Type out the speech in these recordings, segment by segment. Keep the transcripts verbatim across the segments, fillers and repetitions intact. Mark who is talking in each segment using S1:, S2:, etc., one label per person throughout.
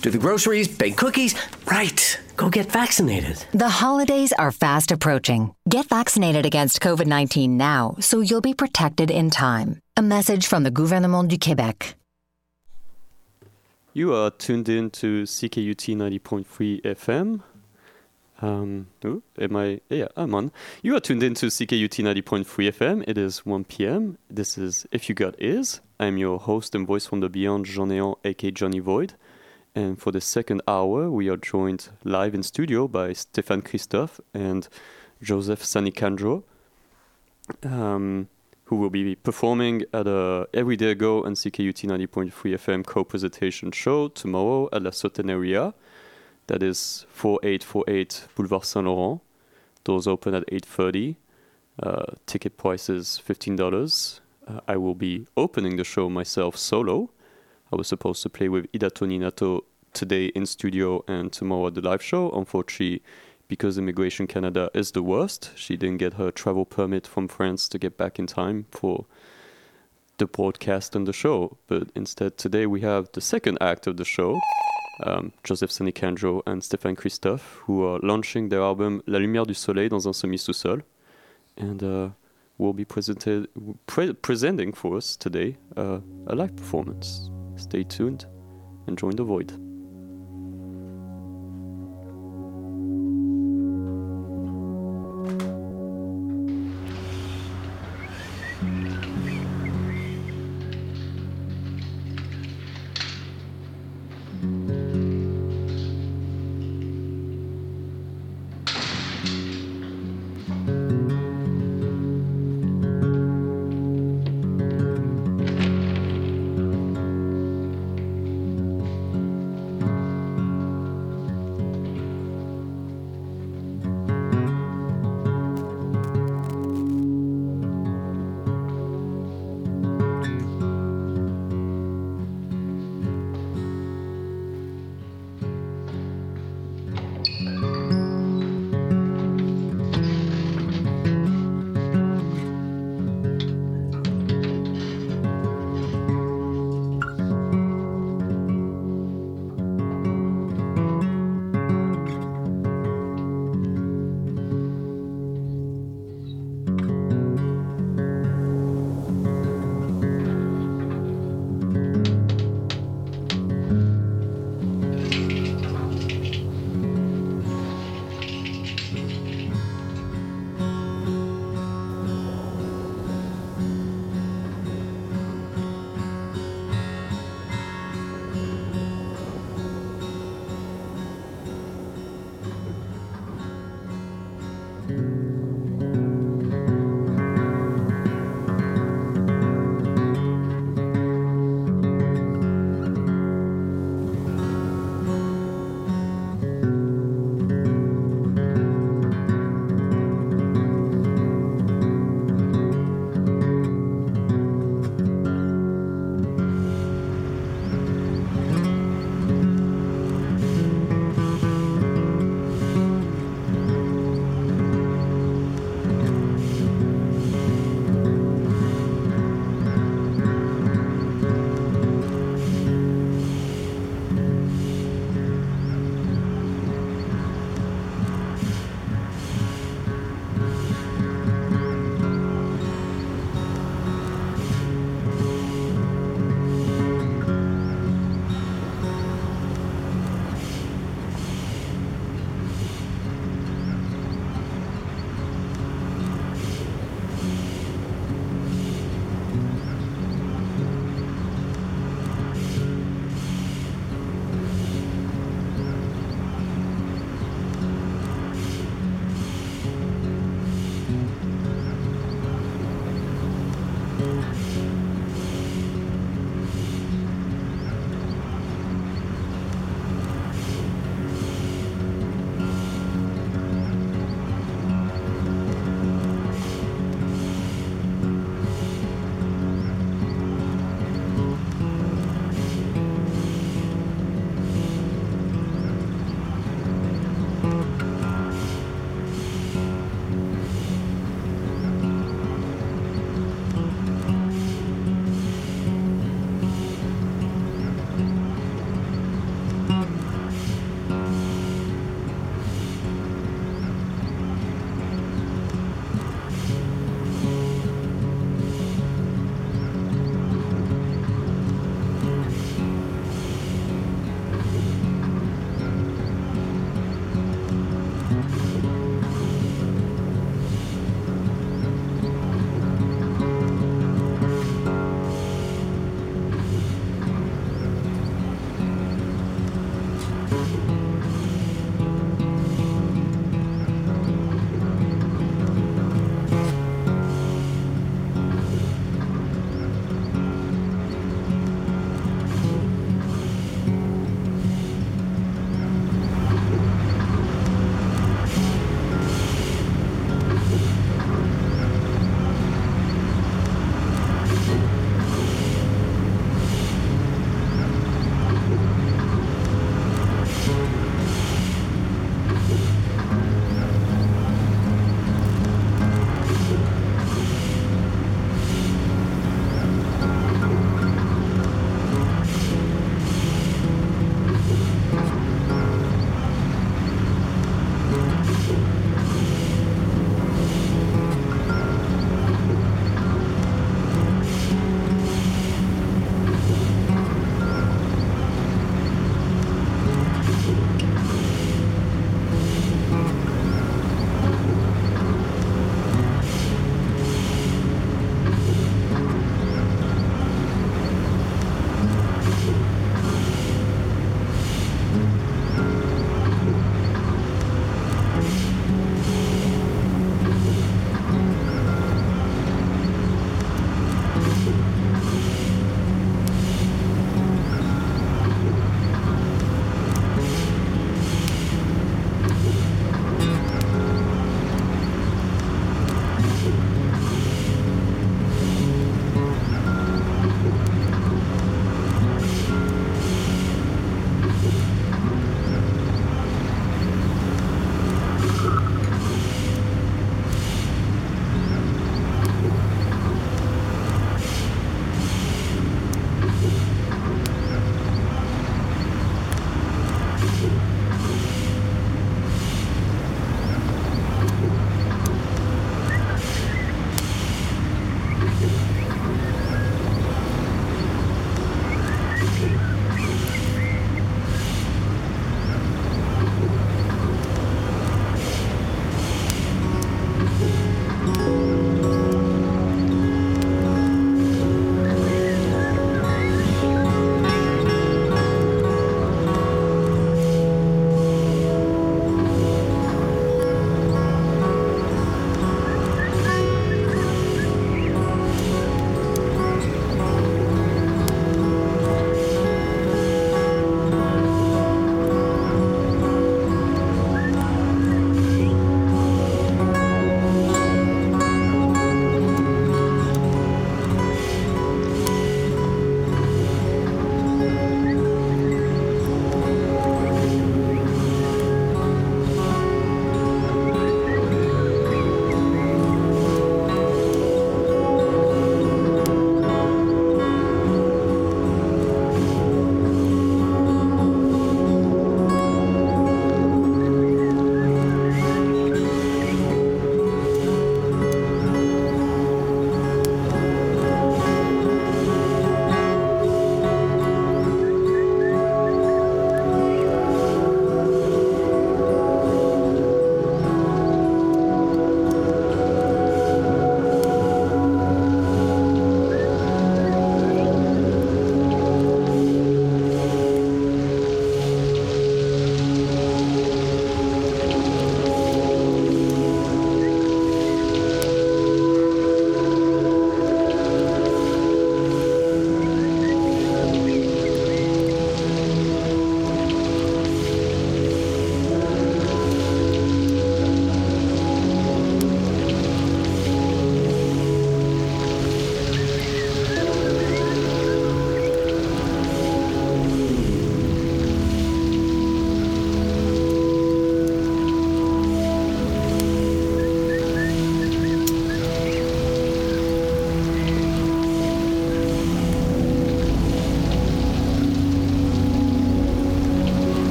S1: do the groceries, bake cookies. Right. Go get vaccinated.
S2: The holidays are fast approaching. Get vaccinated against covid nineteen now so you'll be protected in time. A message from the Gouvernement du Québec.
S3: You are tuned in to C K U T ninety point three F M. Um, oh, am I? Yeah, I'm on. You are tuned in to C K U T ninety point three F M. It is one p.m. This is If You Got Is. I'm your host and voice from the Beyond, Jean Néant, aka Johnny Void. And for the second hour, we are joined live in studio by Stéphane Christophe and Joseph Sanicandro, um, who will be performing at a Everyday Go and C K U T ninety point three F M co-presentation show tomorrow at La Sauterneria. That is forty-eight forty-eight Boulevard Saint-Laurent. Doors open at eight thirty. Uh, ticket price is fifteen dollars. Uh, I will be opening the show myself solo. I was supposed to play with Ida Toninato today in studio and tomorrow at the live show. Unfortunately, because Immigration Canada is the worst, she didn't get her travel permit from France to get back in time for the broadcast and the show. But instead, today we have the second act of the show, um, Joseph Sanicandro and Stéphane Christophe, who are launching their album La Lumière du Soleil dans un semi-sous-sol. And uh, will be presented, pre- presenting for us today uh, a live performance. Stay tuned and join the void.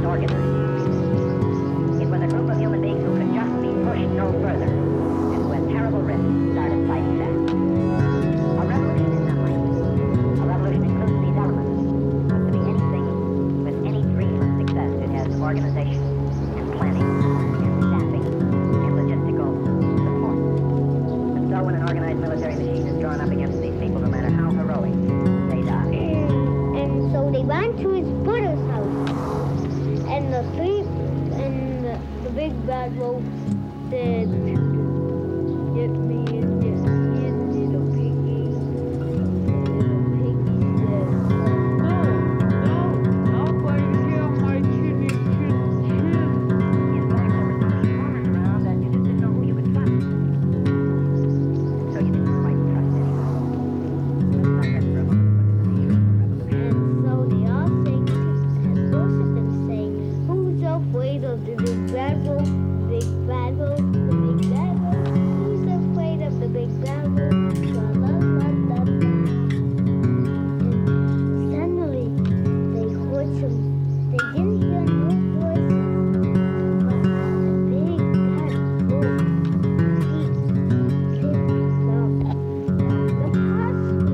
S4: organized. It was a group of human beings who could just be pushed no further, and who at terrible risk started fighting back. A revolution is not like this. A revolution includes these elements. But to be anything with any dream of success, it has organization and planning and staffing and logistical support. And so when an organized military machine is drawn up against these people, no matter how heroic, they die.
S5: And, and so they ran to his brother's house. And the three, and the, the big bad wolf said, "Get me in this skin, little piggy." Little piggy said, "No, no, nobody hear my chinny chin chin."
S4: In fact, there were so many farmers around that you just didn't know who you could trust. So you didn't quite trust anyone. Let's not rest for a moment and look at the nature of the revolution.
S5: And so they all sang, and most of them sang, "Who's afraid of the big bad wolf, big bad wolf, the big bad wolf? Who's afraid of the big bad wolf? La la la la la." And suddenly they heard some, they didn't hear no voices, but the big bad wolf feet clipped up down the pathway.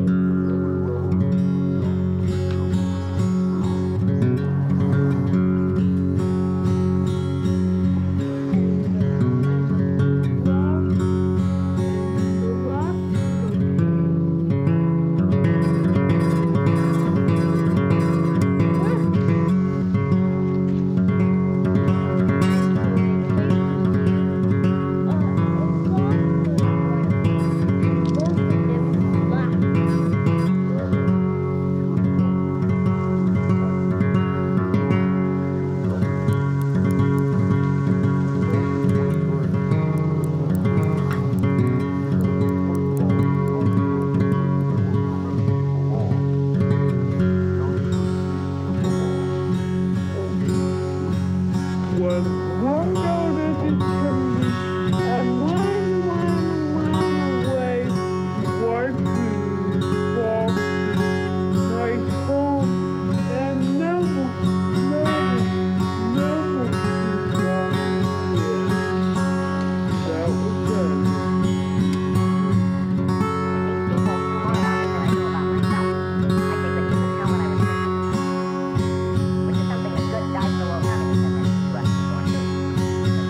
S4: Which is something that good Daiso Ohana said to us before, too.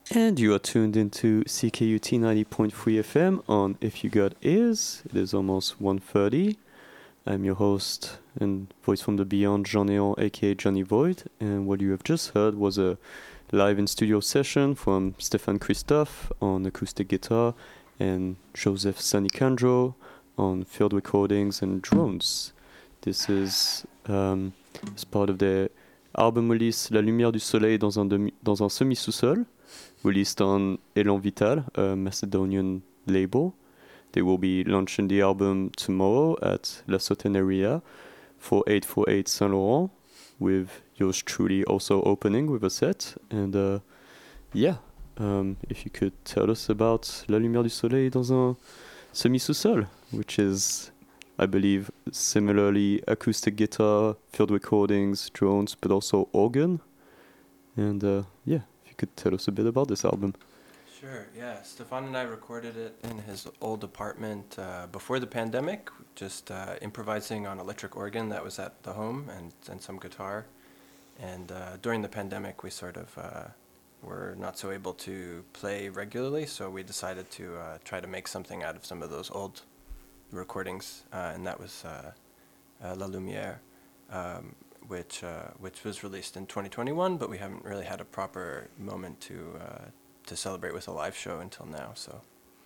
S3: And you are tuned into C K U T ninety point three F M on If You Got Ears. It is almost one thirty. I'm your host and voice from the beyond, Jean-Néon, aka Johnny Void. And what you have just heard was a live in studio session from Stéphane Christophe on acoustic guitar and Joseph Sanicandro on field recordings and drones. This is um, as part of their album release La Lumière du Soleil dans un, demi- dans un semi-sous-sol, released on Elan Vital, a Macedonian label. They will be launching the album tomorrow at La Sauterneria for eight forty-eight Saint Laurent, with yours truly also opening with a set. And uh, yeah, um, if you could tell us about La Lumière du Soleil dans un semi-sous-sol, which is, I believe, similarly acoustic guitar, field recordings, drones, but also organ. And uh, yeah, if you could tell us a bit about this album.
S6: Sure, yeah. Stefan and I recorded it in his old apartment uh, before the pandemic, just uh, improvising on electric organ that was at the home and, and some guitar. And uh, during the pandemic, we sort of uh, were not so able to play regularly, so we decided to uh, try to make something out of some of those old recordings, uh, and that was uh, uh, La Lumière, um, which uh, which was released in twenty twenty-one, but we haven't really had a proper moment to uh, to celebrate with a live show until now. So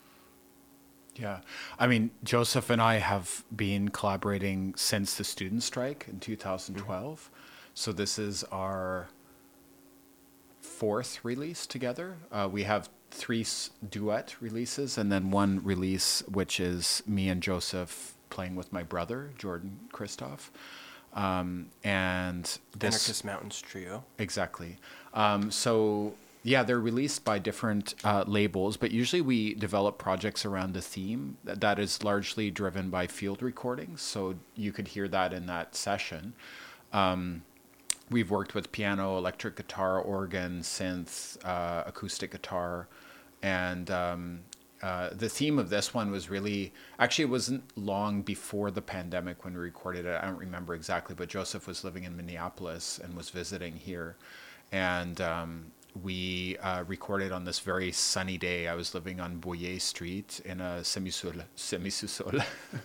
S7: yeah, I mean, Joseph and I have been collaborating since the student strike in two thousand twelve. Mm-hmm. So this is our fourth release together. Uh, we have three s- duet releases and then one release, which is me and Joseph playing with my brother, Jordan Christoph. Um, and this...
S6: Anarchist Mountains Trio.
S7: Exactly. Um, so... Yeah, they're released by different uh, labels, but usually we develop projects around a theme that, that is largely driven by field recordings. So you could hear that in that session. Um, we've worked with piano, electric guitar, organ, synth, uh, acoustic guitar. And um, uh, the theme of this one was really, actually it wasn't long before the pandemic when we recorded it. I don't remember exactly, but Joseph was living in Minneapolis and was visiting here. And... Um, We uh, recorded on this very sunny day. I was living on Boyer Street in a semi-sous-sol. semi-sous-sol.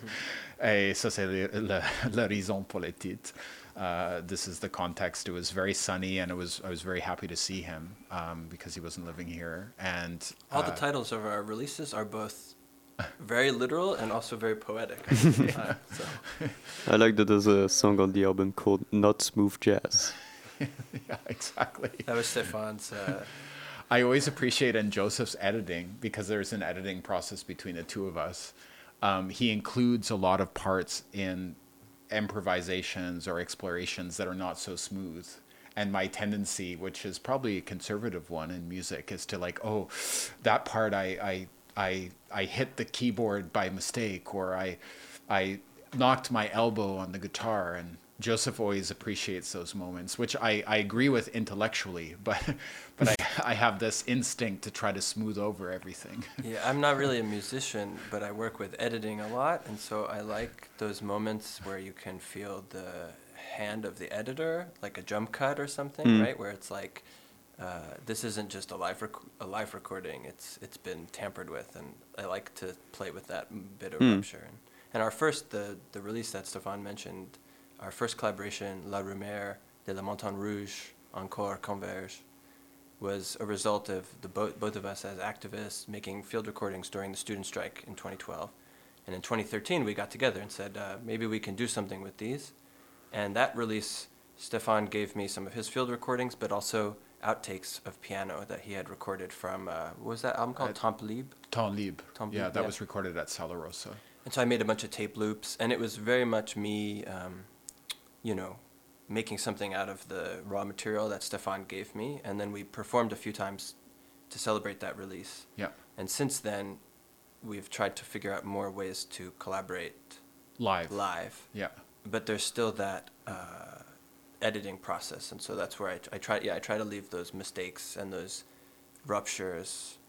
S7: Et ça, c'est le, le, la raison pour le titre. Uh, this is the context. It was very sunny, and it was I was very happy to see him um, because he wasn't living here. And uh,
S6: all the titles of our releases are both very literal and also very poetic at the same time. So.
S3: I like that there's a song on the album called Not Smooth Jazz.
S7: Yeah, exactly.
S6: That was Stefan's. Uh,
S7: I always appreciate in Joseph's editing, because there's an editing process between the two of us. Um, he includes a lot of parts in improvisations or explorations that are not so smooth. And my tendency, which is probably a conservative one in music, is to like, oh, that part I I I, I hit the keyboard by mistake, or I I knocked my elbow on the guitar. And Joseph always appreciates those moments, which I, I agree with intellectually, but but I, I have this instinct to try to smooth over everything.
S6: Yeah, I'm not really a musician, but I work with editing a lot, and so I like those moments where you can feel the hand of the editor, like a jump cut or something, mm. right? Where it's like, uh, this isn't just a live rec- a live recording; it's it's been tampered with, and I like to play with that bit of mm. rupture. And, and our first, the the release that Stéphane mentioned. Our first collaboration, La Rumère de la Montagne Rouge, Encore Converge, was a result of the bo- both of us as activists making field recordings during the student strike in twenty twelve. And in twenty thirteen, we got together and said, uh, maybe we can do something with these. And that release, Stefan gave me some of his field recordings, but also outtakes of piano that he had recorded from, uh, what was that album called? Uh, Temps Libre?
S7: Temps Libre.
S6: Temps
S7: yeah,
S6: Libre,
S7: that
S6: yeah.
S7: was recorded at Sala Rosa.
S6: And so I made a bunch of tape loops, and it was very much me... Um, you know, making something out of the raw material that Stefan gave me, and then we performed a few times to celebrate that release.
S7: Yeah.
S6: And since then, we've tried to figure out more ways to collaborate
S7: live.
S6: Live.
S7: Yeah.
S6: But there's still that uh, editing process, and so that's where I, I try. Yeah, I try to leave those mistakes and those ruptures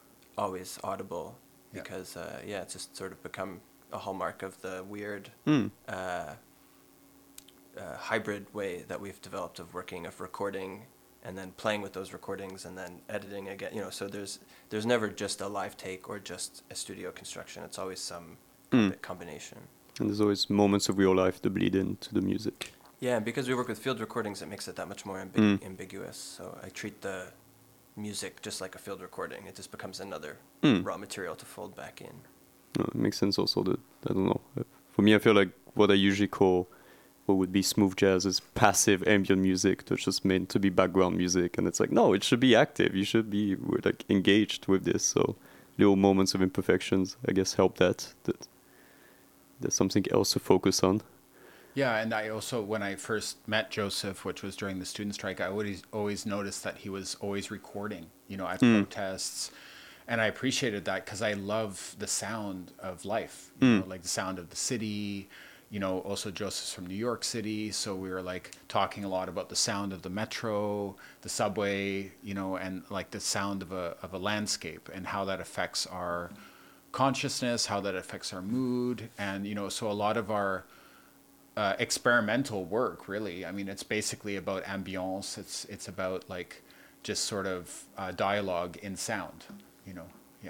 S6: always audible, yeah. because uh, yeah, it's just sort of become a hallmark of the weird. Mm. Uh, Uh, hybrid way that we've developed of working, of recording and then playing with those recordings and then editing again. You know, so there's there's never just a live take or just a studio construction. It's always some
S3: Mm.
S6: combi- combination.
S3: And there's always moments of real life that bleed into the music.
S6: Yeah, and because we work with field recordings, it makes it that much more ambi-
S3: Mm.
S6: ambiguous. So I treat the music just like a field recording. It just becomes another
S3: Mm.
S6: raw material to fold back in.
S3: No, it makes sense also that, I don't know. uh, For me, I feel like what I usually call what would be smooth jazz is passive ambient music that's just meant to be background music. And it's like, no, it should be active. You should be we're like engaged with this. So little moments of imperfections, I guess, help that. That there's something else to focus on.
S7: Yeah, and I also, when I first met Joseph, which was during the student strike, I always always noticed that he was always recording, you know, at
S3: Mm.
S7: protests, and I appreciated that because I love the sound of life, you know, like the sound of the city. You know, also Joseph's from New York City, so we were like talking a lot about the sound of the metro, the subway, you know, and like the sound of a of a landscape and how that affects our consciousness, how that affects our mood, and you know, so a lot of our uh, experimental work, really. I mean, it's basically about ambience. It's it's about like just sort of uh, dialogue in sound, you know. Yeah.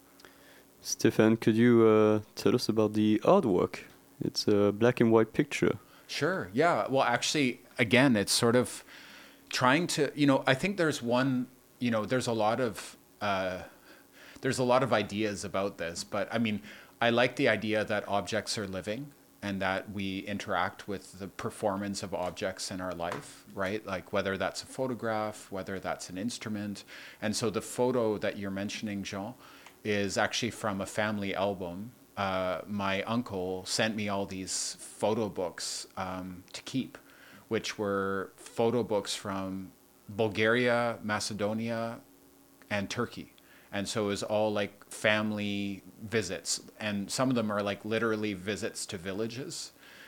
S3: Stefan, could you uh, tell us about the artwork? It's a black and white picture.
S7: Sure. Yeah. Well, actually, again, it's sort of trying to, you know, I think there's one, you know, there's a lot of, uh, there's a lot of ideas about this, but I mean, I like the idea that objects are living and that we interact with the performance of objects in our life, right? Like whether that's a photograph, whether that's an instrument. And so the photo that you're mentioning, Jean, is actually from a family album. Uh, my uncle sent me all these photo books um, to keep, which were photo books from Bulgaria, Macedonia, and Turkey. And so it was all like family visits. And some of them are like literally visits to villages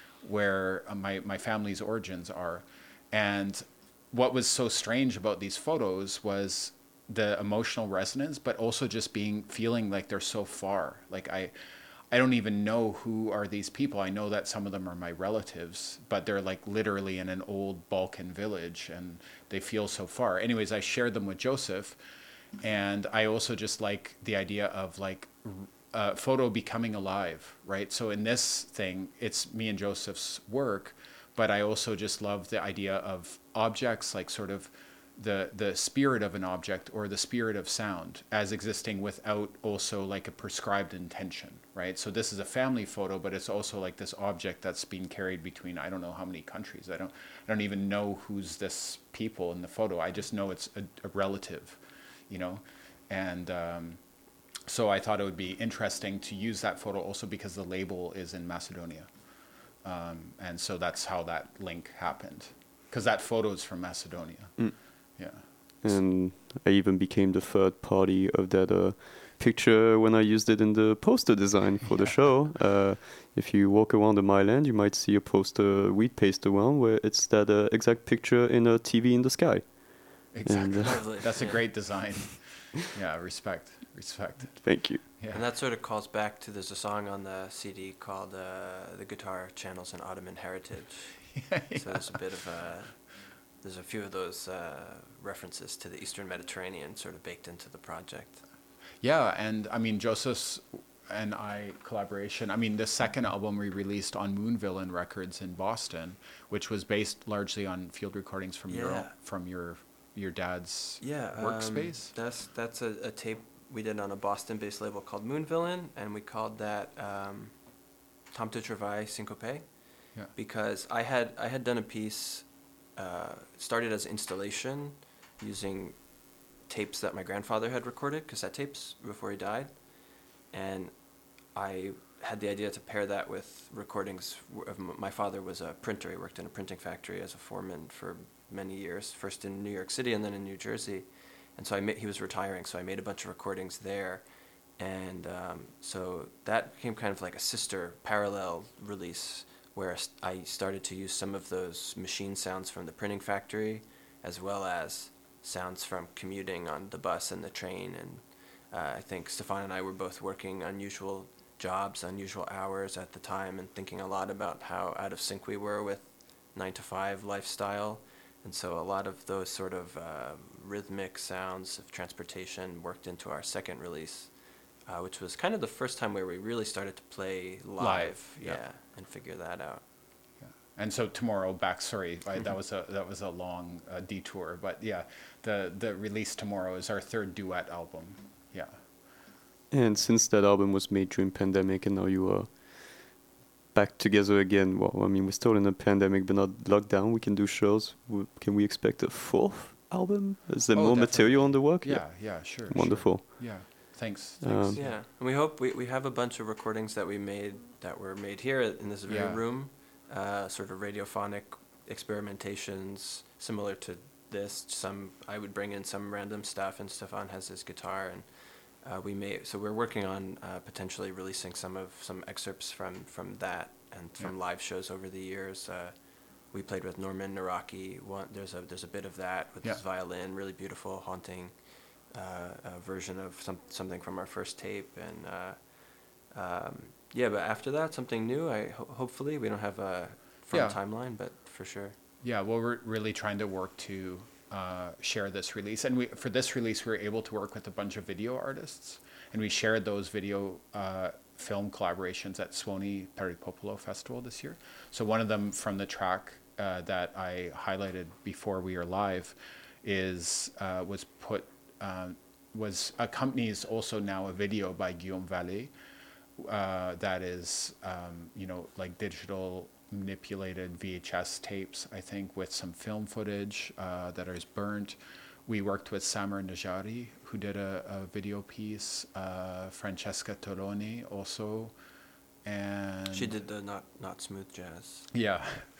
S7: where uh, my, my family's origins are. And what was so strange about these photos was the emotional resonance, but also just being feeling like they're so far. Like I, I don't even know who are these people. I know that some of them are my relatives, but they're like literally in an old Balkan village and they feel so far. Anyways, I shared them with Joseph, and I also just like the idea of like a photo becoming alive, right? So in this thing, it's me and Joseph's work, but I also just love the idea of objects, like sort of the the spirit of an object or the spirit of sound as existing without also like a prescribed intention, right? So this is a family photo, but it's also like this object that's being carried between I don't know how many countries. I don't I don't even know who's this people in the photo. I just know it's a, a relative, you know, and um, so I thought it would be interesting to use that photo also because the label is in Macedonia, um, and so that's how that link happened, because that photo is from Macedonia.
S3: Mm.
S7: Yeah.
S3: And I even became the third party of that uh, picture when I used it in the poster design for the show. Uh, if you walk around the Mile End, you might see a poster we pasted around where it's that uh, exact picture in a T V in the sky.
S7: Exactly.
S3: And, uh,
S6: Lovely.
S7: That's a
S6: Yeah.
S7: great design. Yeah, respect, respect.
S3: Thank you.
S7: Yeah.
S6: And that sort of calls back to, there's a song on the C D called uh, The Guitar Channels in Ottoman Heritage. So there's a bit of a, there's a few of those uh, references to the Eastern Mediterranean sort of baked into the project.
S7: Yeah, and I mean Joseph's and I collaboration. I mean the second album we released on Moonvillain Records in Boston, which was based largely on field recordings from your
S6: Yeah.
S7: from your your dad's
S6: Yeah,
S7: workspace.
S6: Um, that's that's a, a tape we did on a Boston-based label called Moonvillain, and we called that um, Tom de Travail Syncope,
S7: Yeah.
S6: because I had I had done a piece, uh, started as installation, using tapes that my grandfather had recorded, cassette tapes, before he died, and I had the idea to pair that with recordings of m- my father was a printer. He worked in a printing factory as a foreman for many years, first in New York City and then in New Jersey. And so I ma- he was retiring, so I made a bunch of recordings there. And um, so that became kind of like a sister parallel release where I st- I started to use some of those machine sounds from the printing factory as well as sounds from commuting on the bus and the train. And uh, I think Stefan and I were both working unusual jobs, unusual hours at the time, and thinking a lot about how out of sync we were with nine to five lifestyle. And so a lot of those sort of uh, rhythmic sounds of transportation worked into our second release, uh, which was kind of the first time where we really started to play live,
S7: Live,
S6: yeah,
S7: yeah.
S6: and figure that out.
S7: And so tomorrow, back. Sorry, I, that was a that was a long uh, detour, but yeah, the the release tomorrow is our third duet album. Yeah.
S3: And since that album was made during pandemic, and now you are back together again. Well, I mean, we're still in a pandemic, but not locked down. We can do shows. W- Can we expect a fourth album? Is there
S7: Oh,
S3: more
S7: definitely.
S3: material on the work?
S7: Yeah. Yeah. Sure.
S3: Wonderful.
S7: Sure. Yeah. Thanks.
S3: Um,
S7: Thanks.
S6: Yeah, and we hope we, we have a bunch of recordings that we made that were made here in this very
S7: Yeah.
S6: room, uh, sort of radiophonic experimentations similar to this. Some I would bring in some random stuff, and Stefan has his guitar, and uh, we may. So we're working on uh, potentially releasing some of some excerpts from from that and from live shows over the years. Uh, we played with Norman Naraki. One there's a there's a bit of that with his
S7: Yeah.
S6: violin, really beautiful, haunting. Uh, a version of some something from our first tape, and uh, um, yeah. But after that, something new. I ho- hopefully we don't have a firm
S7: Yeah.
S6: timeline, but for sure.
S7: Yeah, well, we're really trying to work to uh, share this release, and we for this release we were able to work with a bunch of video artists, and we shared those video uh, film collaborations at Suoni Peripopolo Festival this year. So one of them from the track uh, that I highlighted before we are live is uh, was put uh, was accompanies also now a video by Guillaume Vallée uh, that is um, you know like digital manipulated V H S tapes, I think, with some film footage uh, that is burnt. We worked with Samer Najari, who did a, a video piece, uh, Francesca Toroni also, and
S6: She did the not not smooth jazz.
S7: yeah.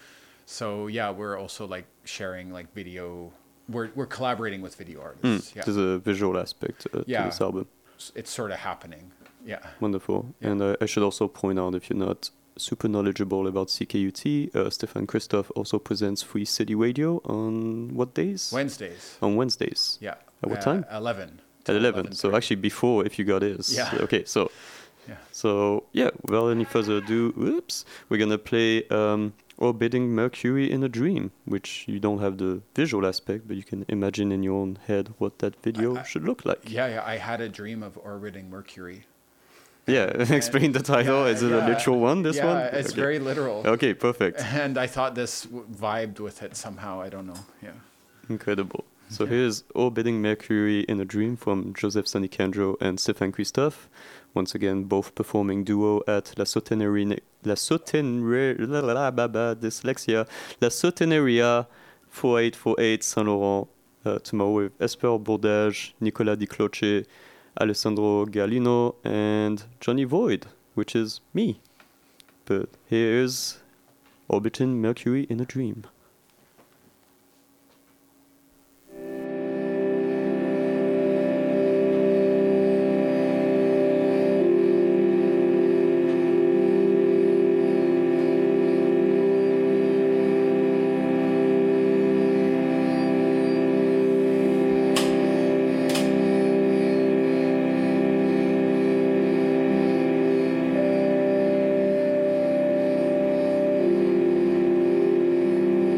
S7: So yeah, we're also like sharing like video. We're we're collaborating with video
S3: Mm,
S7: artists. Yeah,
S3: There's a visual aspect uh,
S7: Yeah.
S3: to this album.
S7: it's, it's sort of happening. Yeah.
S3: Wonderful.
S7: Yeah.
S3: And uh, I should also point out, if you're not super knowledgeable about C K U T, uh, Stefan Christoph also presents Free City Radio on what days?
S7: Wednesdays.
S3: On Wednesdays.
S7: Yeah.
S3: At what
S7: Uh,
S3: time?
S7: Eleven.
S3: At eleven. So
S7: thirty.
S3: actually before If You Got Is.
S7: Yeah.
S3: Okay, so
S7: Yeah.
S3: so yeah, without any further ado, whoops, we're gonna play um, Orbiting Mercury in a Dream, which you don't have the visual aspect, but you can imagine in your own head what that video
S7: I- I-
S3: should look like.
S7: Yeah, yeah. I had a dream of orbiting Mercury.
S3: Yeah, explain the title.
S7: Yeah,
S3: Is it
S7: yeah.
S3: a literal one, this
S7: yeah,
S3: one?
S7: it's
S3: Okay.
S7: very literal.
S3: Okay, perfect.
S7: And I thought this w- vibed with it somehow. I don't know. Yeah.
S3: Incredible. So
S7: Yeah.
S3: here's Orbiting Mercury in a Dream from Joseph Sanicandro and Stefan Christoph. Once again, both performing duo at La Soteneria, La Soteneria, la la la ba ba, dyslexia, La Soteneria forty-eight forty-eight Saint Laurent. Uh, tomorrow with Esper Bourdage, Nicolas Di Cloce, Alessandro Galino, and Johnny Void, which is me. But here's Orbiting Mercury in a Dream.
S5: Thank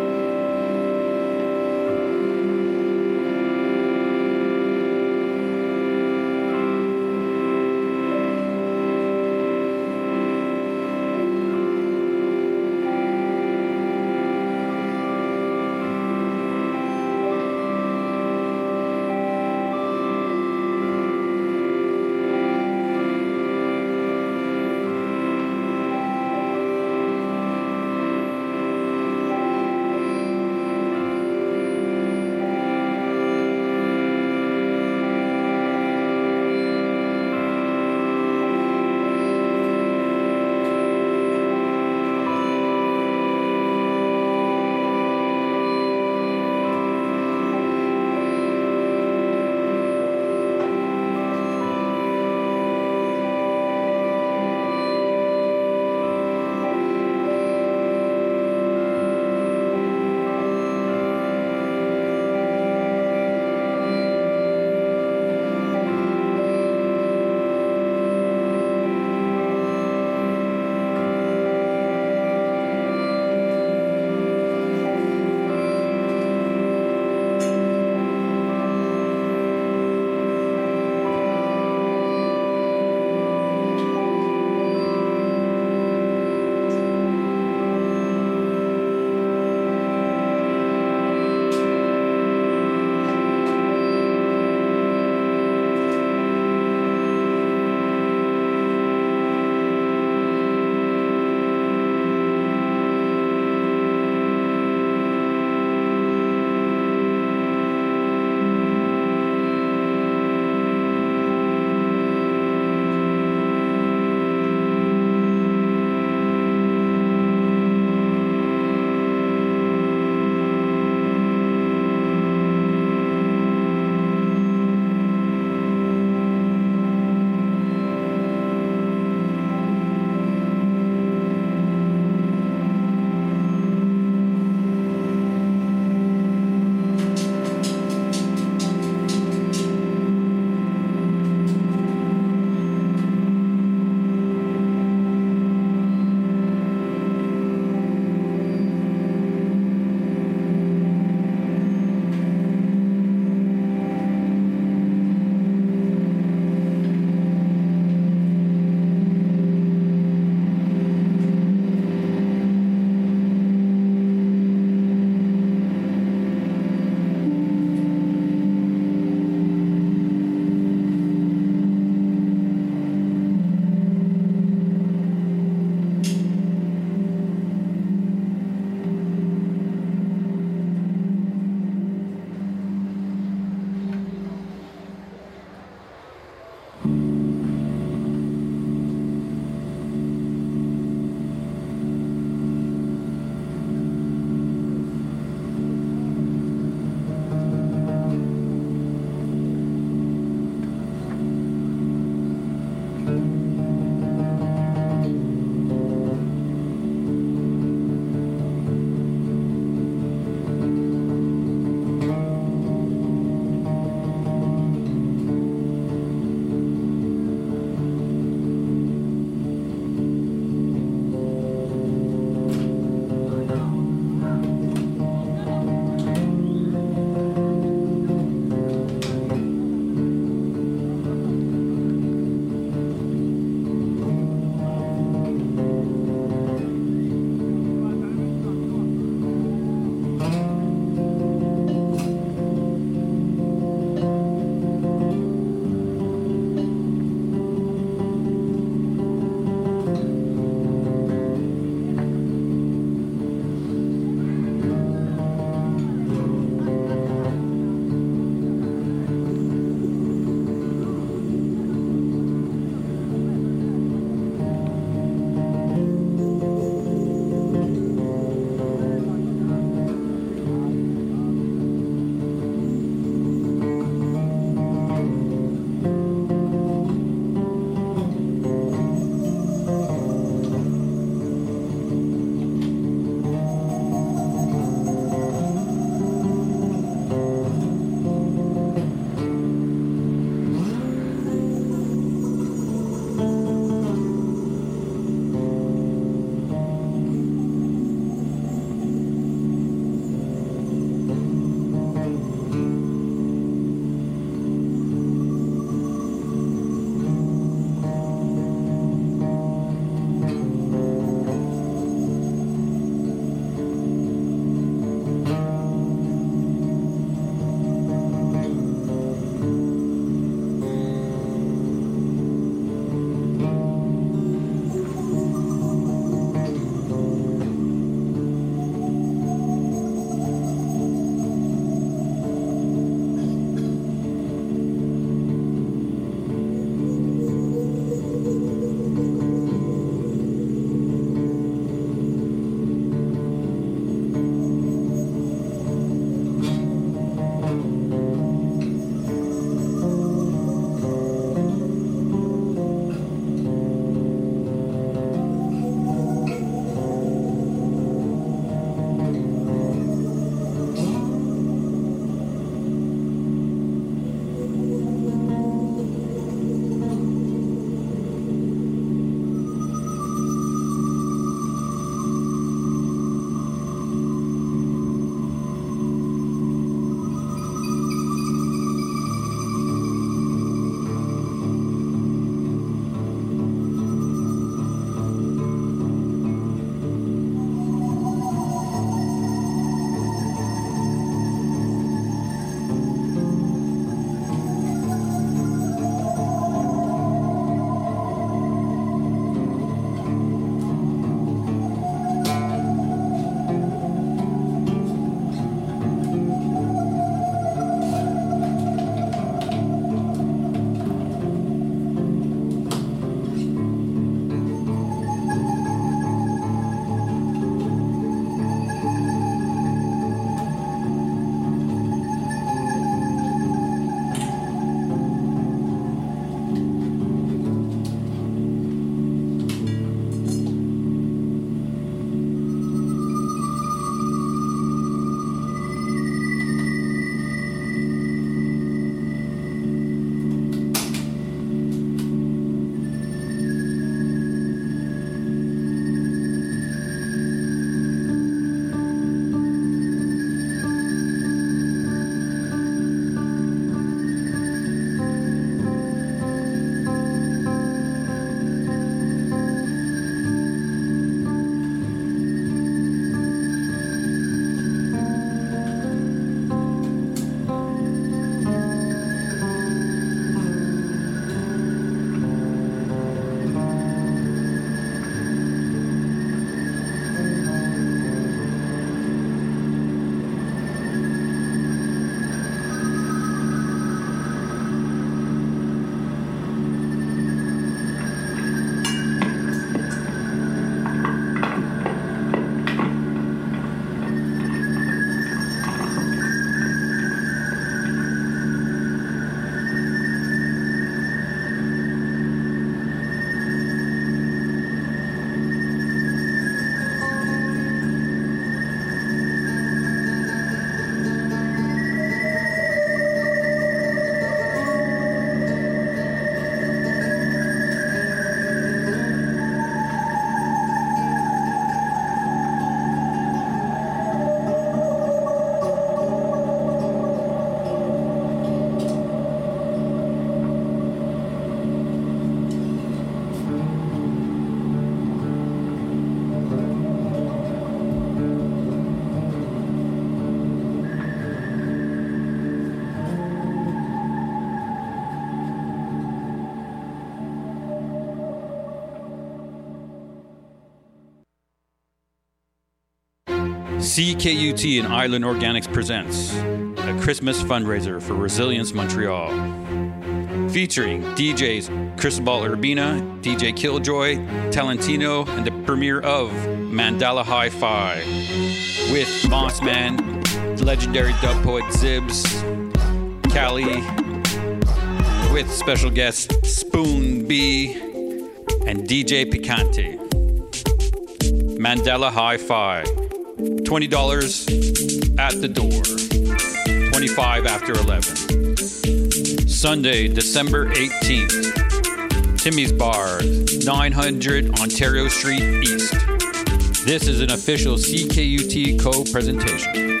S8: C K U T and Island Organics presents a Christmas fundraiser for Resilience Montreal. Featuring D Js Cristobal Urbina, D J Killjoy, Talentino, and the premiere of Mandala Hi-Fi with Mossman, legendary dub poet Zibs, Callie, with special guest Spoon B, and D J Picante. Mandala Hi-Fi. twenty dollars at the door. twenty-five after eleven. Sunday, December eighteenth. Timmy's Bar, nine hundred Ontario Street East. This is an official C K U T co-presentation.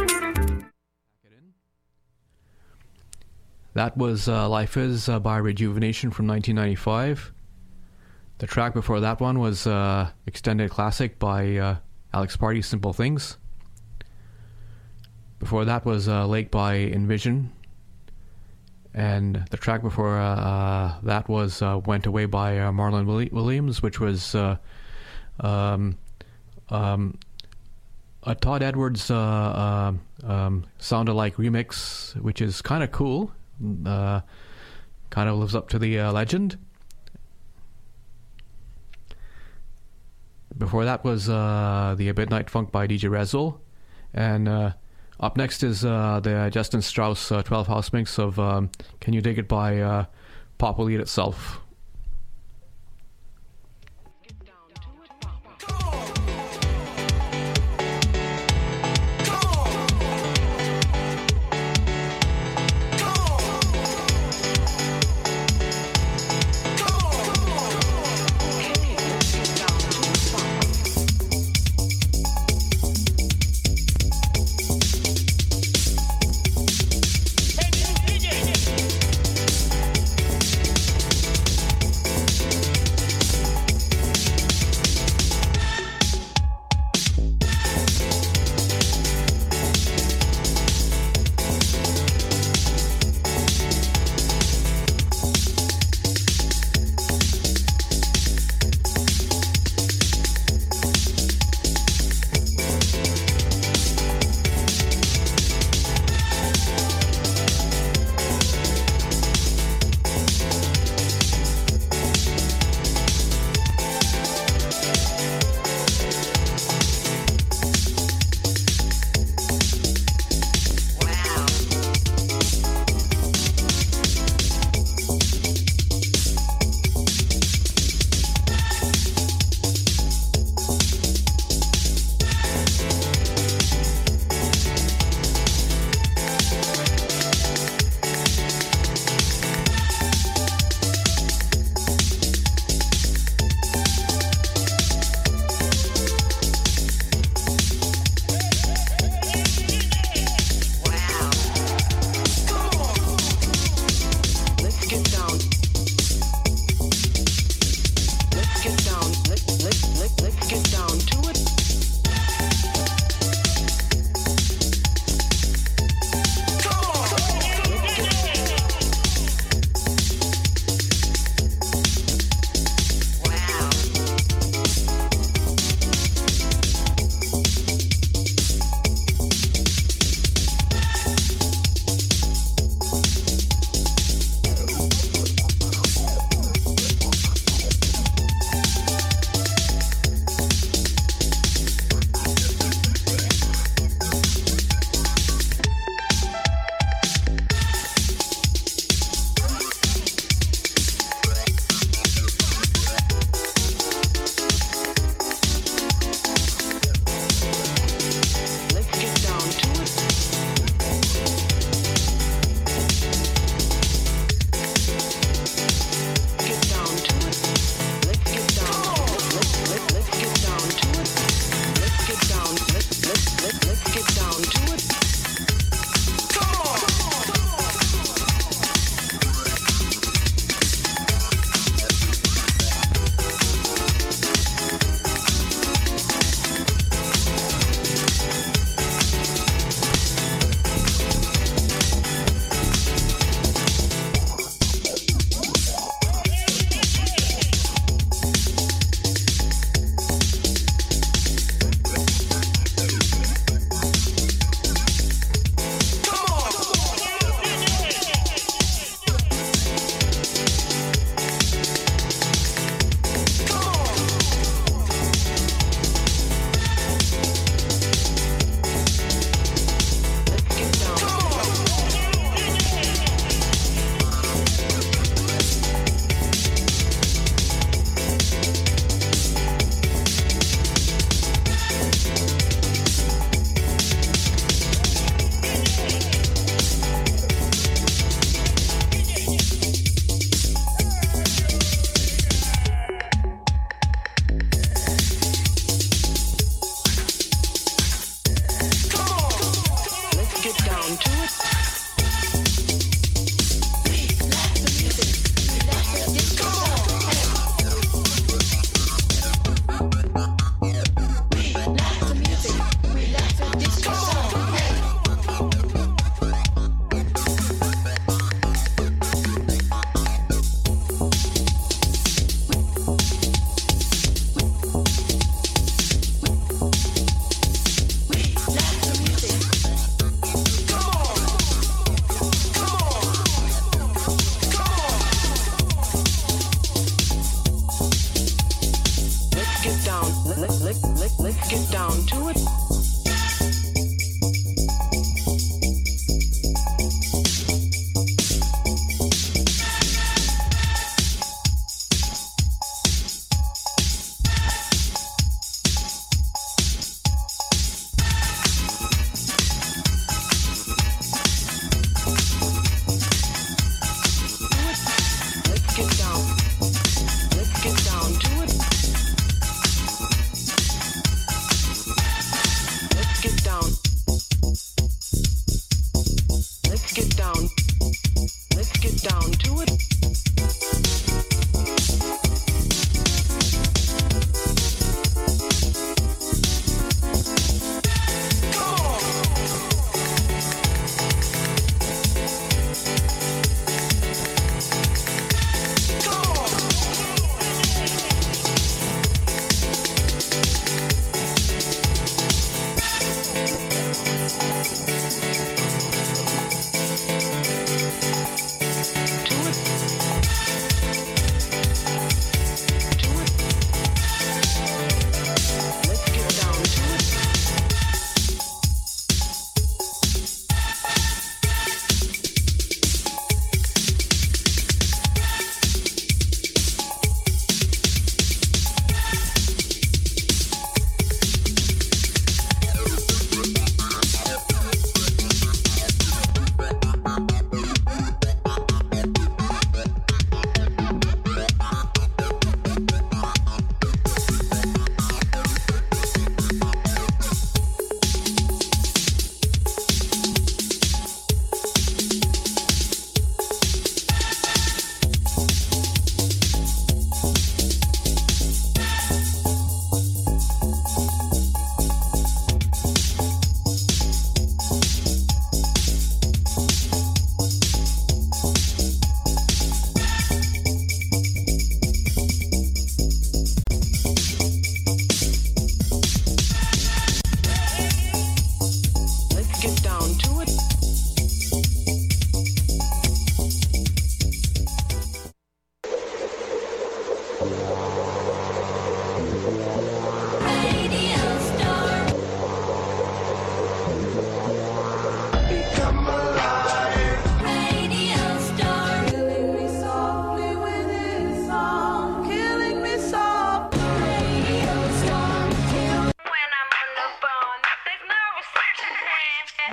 S9: That was uh, Life Is uh, by Rejuvenation from nineteen ninety-five. The track before that one was uh, Extended Classic by uh, Alex Party, Simple Things. Before that was uh, Lake by Envision. And the track before uh, uh, that was uh, Went Away by uh, Marlon Williams, which was uh, um, um, a Todd Edwards uh, uh, um, Sound Alike remix, which is kind of cool. Uh, kind of lives up to the uh, legend. Before that was uh, the Midnight Funk by D J Rezzle. And uh, up next is uh, the Justin Strauss uh, twelve House mix of um, Can You Dig It by uh, Pop Will Eat Itself.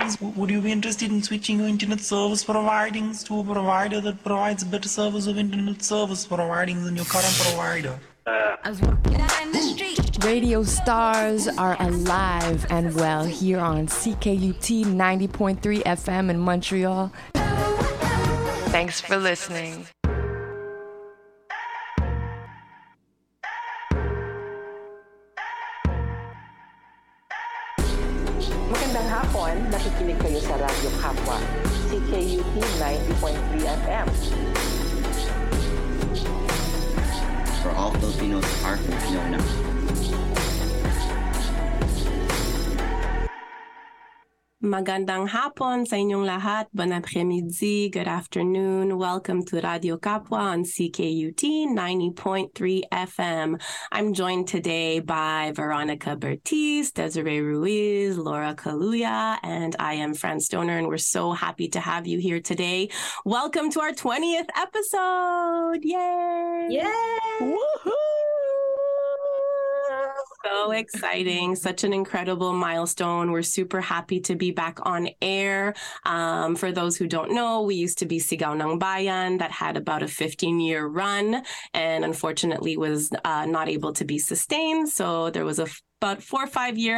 S10: Guys, would you be interested in switching your internet service providings to a provider that provides better service of internet service providings than your current provider?
S11: Radio stars are alive and well here on C K U T ninety point three F M in Montreal. Thanks for listening.
S12: Magandang hapon, nakikinig kayo sa Radio Kapwa, C K U T ninety point three F M.
S13: For all Filipinos are Filipino now.
S14: Magandang hapon sa inyong lahat. Bon après-midi, good afternoon. Welcome to Radio Kapwa on C K U T ninety point three F M. I'm joined today by Veronica Bertiz, Desiree Ruiz, Laura Kaluya, and I am Fran Stoner, and we're so happy to have you here today. Welcome to our twentieth episode. Yay!
S15: Yay!
S14: Woohoo! So exciting. Such an incredible milestone. We're super happy to be back on air. Um, for those who don't know, we used to be Sigaw ng Bayan that had about a fifteen-year run and unfortunately was uh, not able to be sustained. So there was a about four or five year